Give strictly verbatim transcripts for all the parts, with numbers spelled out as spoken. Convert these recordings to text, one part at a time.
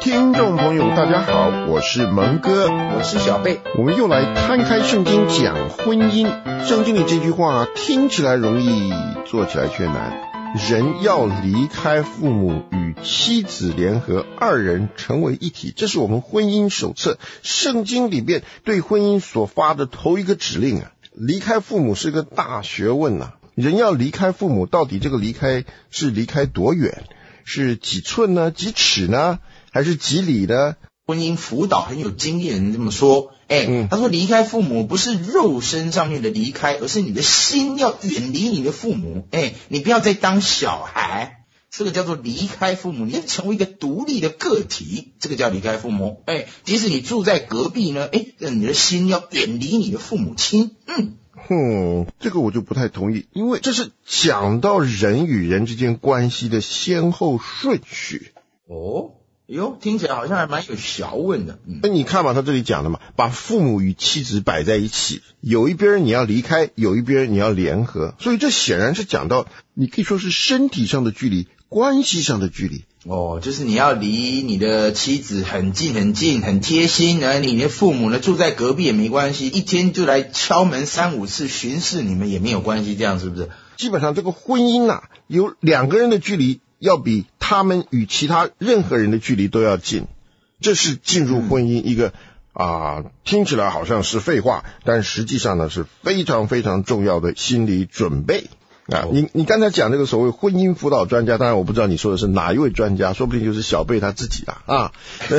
听众朋友大家好，我是蒙哥， 我是小贝， 我们又来摊开圣经讲婚姻。圣经里这句话听起来容易，做起来却难。人要离开父母，与妻子联合，二人成为一体，这是我们婚姻手册圣经里边对婚姻所发的头一个指令啊。离开父母是个大学问啊，人要离开父母，到底这个离开是离开多远？是几寸呢？几尺呢？还是几里呢？ 婚姻辅导很有经验人这么说，哎、嗯，他说离开父母不是肉身上面的离开，而是你的心要远离你的父母，哎，你不要再当小孩，这个叫做离开父母，你要成为一个独立的个体，这个叫离开父母，哎，即使你住在隔壁呢，哎，你的心要远离你的父母亲，嗯。 嗯，这个我就不太同意，因为这是讲到人与人之间关系的先后顺序。 哦，哟，听起来好像还蛮有学问的。嗯， 那你看嘛，他这里讲的嘛，把父母与妻子摆在一起，有一边你要离开，有一边你要联合，所以这显然是讲到，你可以说是身体上的距离，关系上的距离。 哦，就是你要离你的妻子很近很近很贴心，而你的父母呢住在隔壁也没关系，一天就来敲门三五次巡视你们也没有关系，这样是不是？ 基本上这个婚姻啊，有两个人的距离要比他们与其他任何人的距离都要近，这是进入婚姻一个啊，听起来好像是废话，但实际上呢是非常非常重要的心理准备。啊，你你刚才讲这个所谓婚姻辅导专家，当然我不知道你说的是哪一位专家，说不定就是小贝他自己啦啊。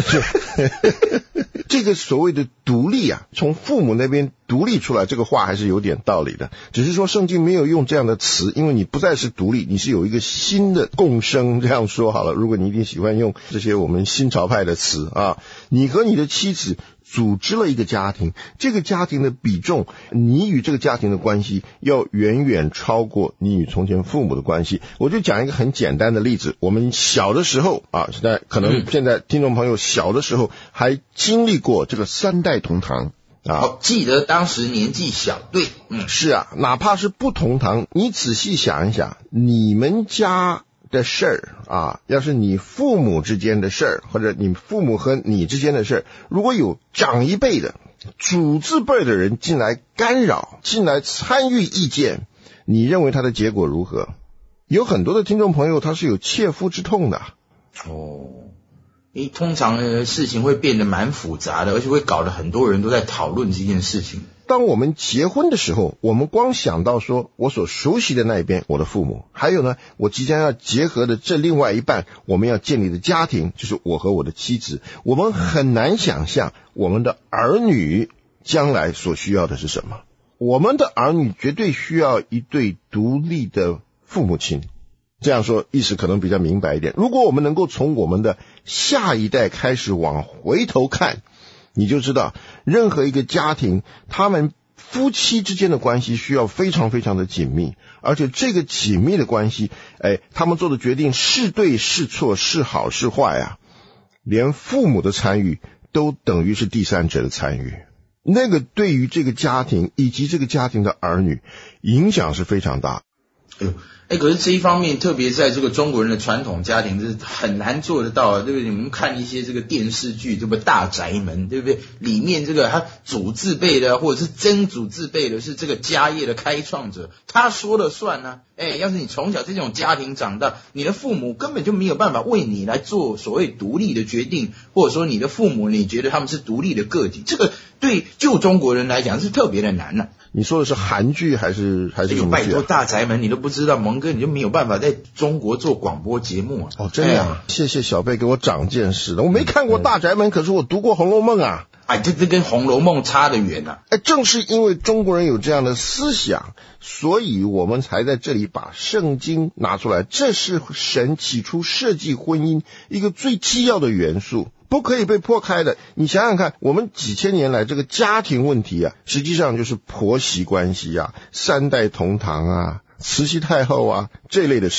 这个所谓的独立啊，从父母那边独立出来，这个话还是有点道理的，只是说圣经没有用这样的词，因为你不再是独立，你是有一个新的共生，这样说好了，如果你一定喜欢用这些我们新潮派的词啊，你和你的妻子组织了一个家庭，这个家庭的比重，你与这个家庭的关系要远远超过你与从前父母的关系。我就讲一个很简单的例子，我们小的时候啊，现在可能现在听众朋友小的时候还经历过这个三代同堂啊， 哦，记得当时年纪小，对， 嗯，是啊，哪怕是不同堂，你仔细想一想，你们家的事儿啊，要是你父母之间的事儿，或者你父母和你之间的事儿，如果有长一辈的主字辈的人进来干扰，进来参与意见，你认为他的结果如何？有很多的听众朋友他是有切肤之痛的。 哦，因为通常呢事情会变得蛮复杂的，而且会搞得很多人都在讨论这件事情。 当我们结婚的时候，我们光想到说我所熟悉的那一边，我的父母，还有呢我即将要结合的这另外一半，我们要建立的家庭，就是我和我的妻子，我们很难想象我们的儿女将来所需要的是什么。我们的儿女绝对需要一对独立的父母亲，这样说意思可能比较明白一点。如果我们能够从我们的下一代开始往回头看，你就知道任何一个家庭他们夫妻之间的关系需要非常非常的紧密，而且这个紧密的关系，哎，他们做的决定是对是错是好是坏啊，连父母的参与都等于是第三者的参与，那个对于这个家庭以及这个家庭的儿女影响是非常大。 哎呦，哎，可是这一方面，特别在这个中国人的传统家庭，这是很难做得到的，对不对？你们看一些这个电视剧，这个大宅门，对不对？里面这个他祖字辈的，或者是曾祖字辈的，是这个家业的开创者，他说了算啊。哎，要是你从小这种家庭长大，你的父母根本就没有办法为你来做所谓独立的决定，或者说你的父母你觉得他们是独立的个体，这个对旧中国人来讲是特别的难啊。 你说的是韩剧还是还是什么剧啊？ 拜托，大宅门你都不知道，蒙哥你就没有办法在中国做广播节目啊！ 哦，真的啊！哎、谢谢小贝给我长见识了。我没看过大宅门，嗯、可是我读过《红楼梦》啊！ 哎，这这跟《红楼梦》差得远啊！ 哎，正是因为中国人有这样的思想，所以我们才在这里把圣经拿出来。这是神起初设计婚姻一个最基要的元素，不可以被破开的。你想想看，我们几千年来这个家庭问题啊，实际上就是婆媳关系啊、三代同堂啊、慈禧太后啊这类的事情。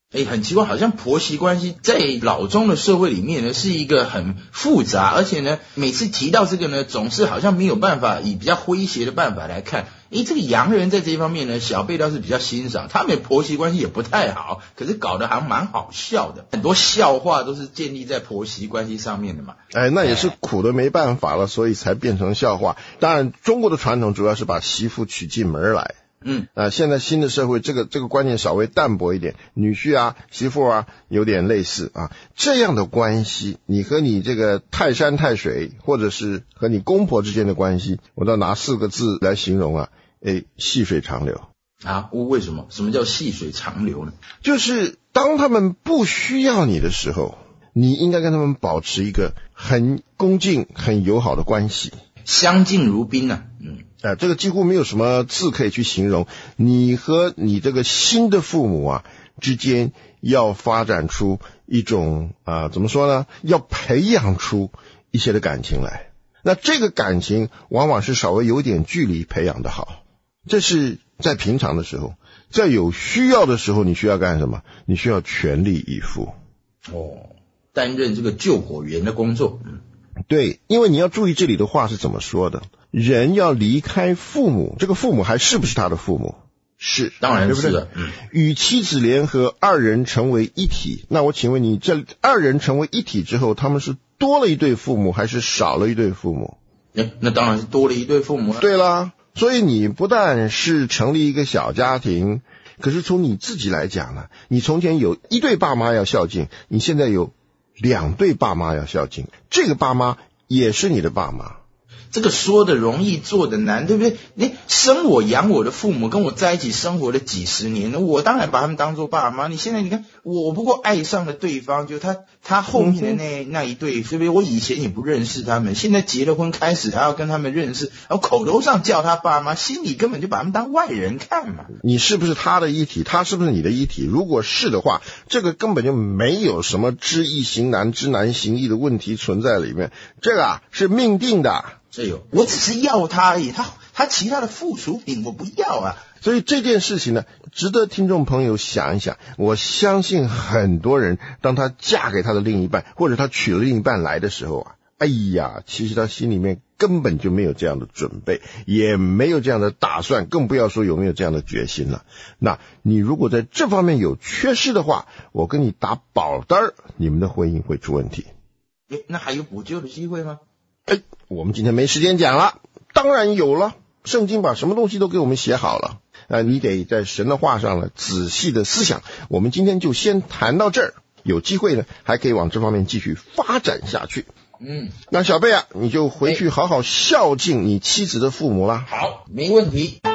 哎，很奇怪，好像婆媳关系在老中的社会里面呢，是一个很复杂，而且呢，每次提到这个呢，总是好像没有办法以比较诙谐的办法来看。诶，这个洋人在这一方面呢，小贝倒是比较欣赏，他们的婆媳关系也不太好，可是搞得好像蛮好笑的，很多笑话都是建立在婆媳关系上面的嘛。 哎，那也是苦的没办法了，所以才变成笑话。当然，中国的传统主要是把媳妇娶进门来。嗯，啊、呃，现在新的社会，这个这个观念稍微淡薄一点，女婿啊、媳妇啊，有点类似啊。这样的关系，你和你这个泰山泰水，或者是和你公婆之间的关系，我都拿四个字来形容啊，哎，细水长流啊。为什么？什么叫细水长流呢？ 就是当他们不需要你的时候，你应该跟他们保持一个很恭敬、很友好的关系， 相敬如宾啊。嗯。 呃，这个几乎没有什么字可以去形容。你和你这个新的父母啊之间要发展出一种啊、呃，怎么说呢？要培养出一些的感情来。那这个感情往往是稍微有点距离培养的好。这是在平常的时候，在有需要的时候，你需要干什么？你需要全力以赴。 哦，担任这个救火员的工作。嗯， 对，因为你要注意这里的话是怎么说的。人要离开父母，这个父母还是不是他的父母？是， 当然是了。嗯，与妻子联合，二人成为一体。那我请问你，这二人成为一体之后，他们是多了一对父母，还是少了一对父母？ 哎，那当然是多了一对父母了。 对啦，所以你不但是成立一个小家庭，可是从你自己来讲呢，你从前有一对爸妈要孝敬，你现在有两对爸妈要孝敬，这个爸妈也是你的爸妈。 这个说的容易做的难，对不对？你生我养我的父母跟我在一起生活了几十年，我当然把他们当作爸妈。你现在你看，我不过爱上了对方，就他他后面的那那一对，对不对？我以前也不认识他们，现在结了婚开始还要跟他们认识，然后口头上叫他爸妈，心里根本就把他们当外人看嘛。 你是不是他的一体？他是不是你的一体？如果是的话，这个根本就没有什么知易行难、知难行易的问题存在里面，这个啊是命定的。 这有，我只是要他而已，他他其他的附属品我不要啊。 所以这件事情呢，值得听众朋友想一想。我相信很多人，当他嫁给他的另一半，或者他娶了另一半来的时候啊，哎呀，其实他心里面根本就没有这样的准备，也没有这样的打算，更不要说有没有这样的决心了。那你如果在这方面有缺失的话，我跟你打保单，你们的婚姻会出问题。 诶，那还有补救的机会吗？ 哎，我们今天没时间讲了，当然有了。圣经把什么东西都给我们写好了，呃，你得在神的话上呢仔细的思想。我们今天就先谈到这儿，有机会呢还可以往这方面继续发展下去。嗯，那小贝啊，你就回去好好孝敬你妻子的父母啦。 好，没问题。